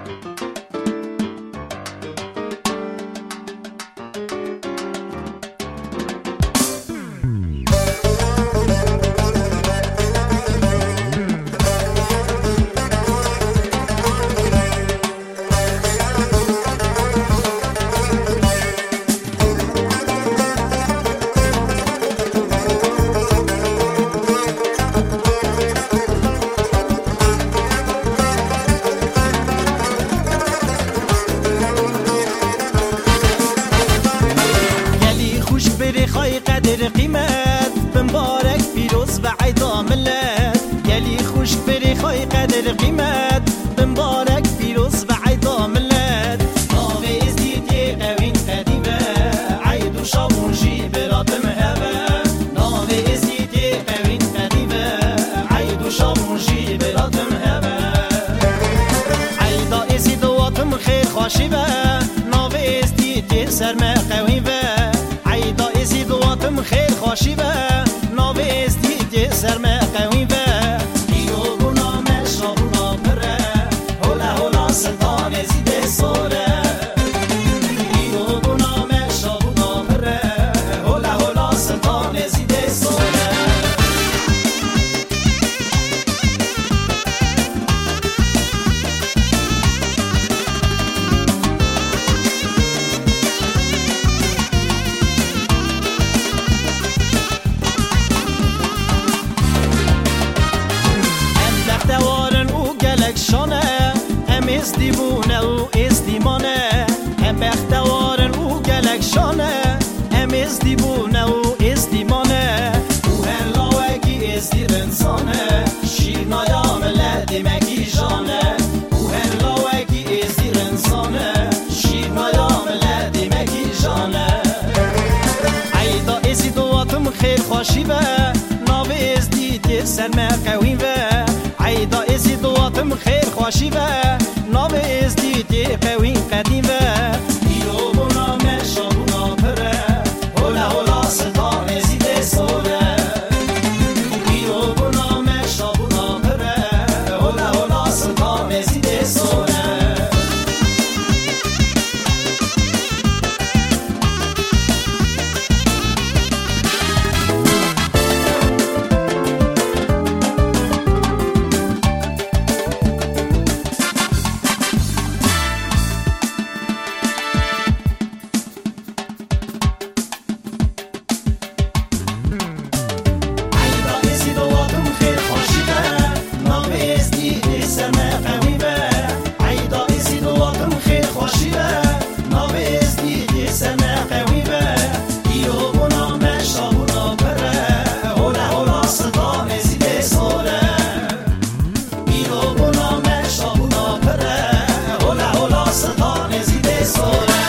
خای قدر قیمت بمبارک پیروز و عیدا ملت گلی خوش بری خای قدر قیمت بمبارک پیروز و عیدا ملت ناوی ازدیدی قوین قدیمه عید و شابونجی براتم هبه ناوی ازدیدی قوین قدیمه عید و شابونجی براتم هبه عیدا ازدواتم خیر خوشی به ناوی ازدیدی سرمه قوین به خیر خوشی به ناوی ازدیدی سرمه قوی به دیو بنا مشابونا پره هولا هولا سلطان ازیده سوره دیو بنا مشابونا پره هولا هولا سلطان ازیده سوره شانه هم ازدیبونه و ازدیمانه هم بختوارن او گلک شانه هم ازدیبونه و ازدیمانه او هلاوگی ازدیر انسانه شیر نایام لدی مگی جانه او هلاوگی ازدیر انسانه شیر نایام لدی مگی جانه عیدا ازدواتم خیر خوشی به ناوی ازدیدی سرمه قویم به عیدا ازدواتم خیر خوشی به ناوی ازدیدی قوین قدیم به دیرو بنا مشابونا پره هولا هولا سلطان ازیده سوره دیرو بنا مشابونا پره هولا هولا سلطان ازیده سوره Sola